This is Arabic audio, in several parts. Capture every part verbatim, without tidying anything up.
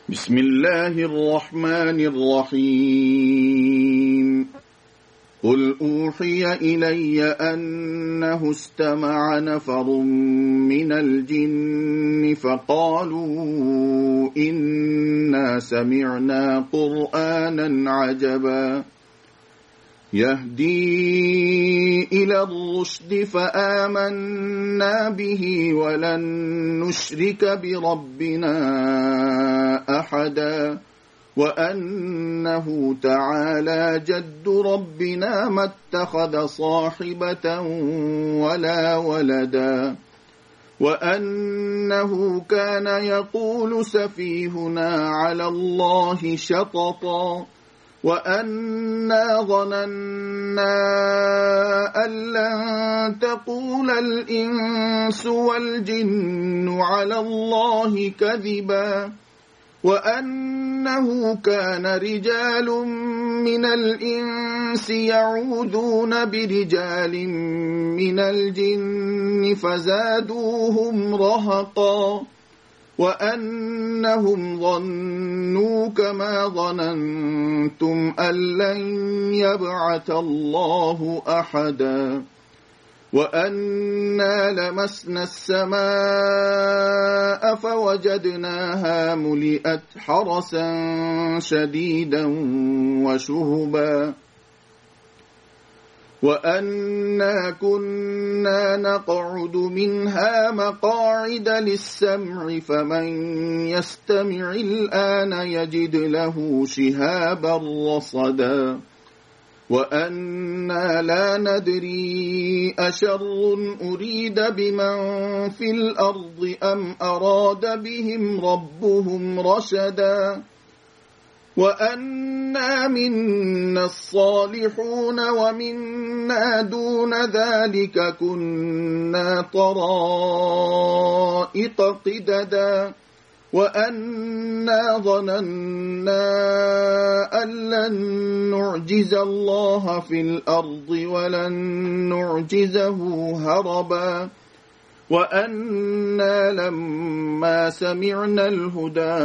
بسم الله الرحمن الرحيم قل أوحي إلي أنه استمع نفر من الجن فقالوا إنا سمعنا قرآنا عجبا يهدي إلى الرشد فآمنا به ولن نشرك بربنا أحدا وأنه تعالى جد ربنا ما اتخذ صاحبة ولا ولدا وأنه كان يقول سفيهنا على الله شططا وأنا ظننا أن لن تقول الإنس والجن على الله كذبا وأنه كان رجال من الإنس يعوذون برجال من الجن فزادوهم رهقا وأنهم ظنوا كما ظننتم أن لن يبعث الله أحدا وأنا لمسنا السماء فوجدناها ملئت حرسا شديدا وشهبا وأنا كنا نقعد منها مقاعد للسمع فمن يستمع الآن يجد له شهابا رصدا وأنا لا ندري أشر أريد بمن في الأرض أم أراد بهم ربهم رشدا وأنا منا الصالحون ومنا دون ذلك كنا طرائق قددا وأنا ظننا أن لن نعجز الله في الأرض ولن نعجزه هربا وأنا لما سمعنا الهدى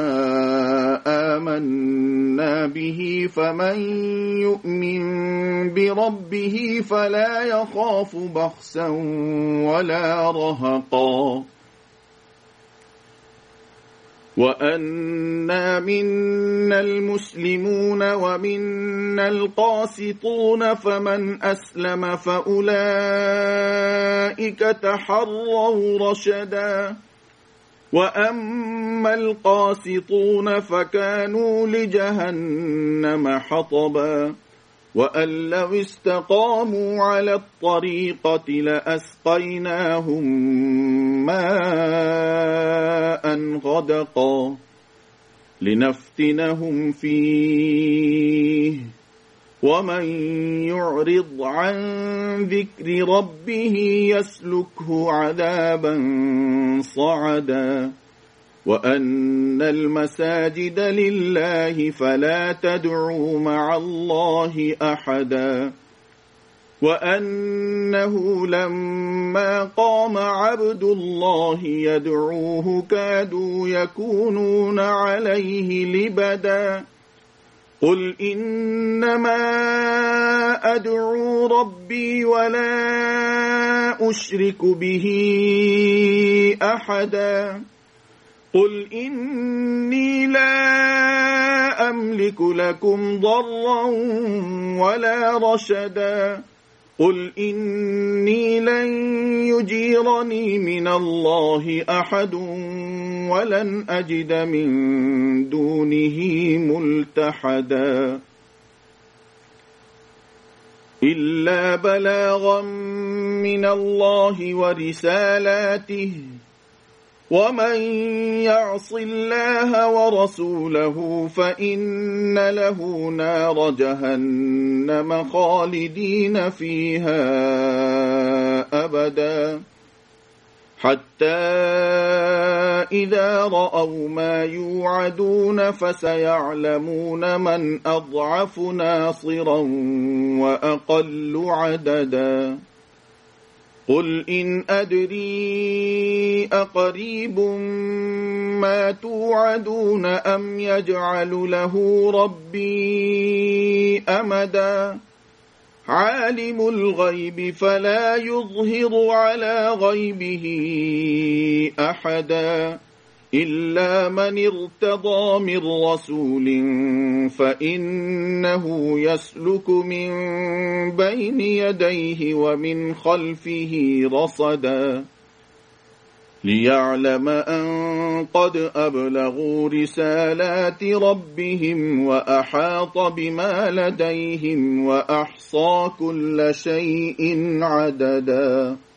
آمنا به فمن يؤمن بربه فلا يخاف بخسا ولا رهقا وأنا منا المسلمون ومنا القاسطون فمن أسلم فأولئك تحروا رشدا وأما القاسطون فكانوا لجهنم حطبا وأن لو استقاموا على الطريقة لأسقيناهم ماء غدقا لنفتنهم فيه ومن يعرض عن ذكر ربه يسلكه عذابا صعدا وأن المساجد لله فلا تدعوا مع الله أحدا وأنه لما قام عبد الله يدعوه كادوا يكونون عليه لبدا قل إنما أدعو ربي ولا أشرك به أحدا قل إني لا أملك لكم ضرا ولا رشدا قل إني لن يجيرني من الله أحد ولن أجد من دونه ملتحدا إلا بلاغا من الله ورسالاته ومن يعص الله ورسوله فإن له نار جهنم خالدين فيها أبدا حتى إذا رأوا ما يوعدون فسيعلمون من أضعف ناصرا وأقل عددا قل إن أدري أقريب ما توعدون أم يجعل له ربي أمدا عالم الغيب فلا يظهر على غيبه أحدا إلا من ارتضى من رسول فإنه يسلك من بين يديه ومن خلفه رصدا ليعلم أن قد أبلغوا رسالات ربهم وأحاط بما لديهم وأحصى كل شيء عددا.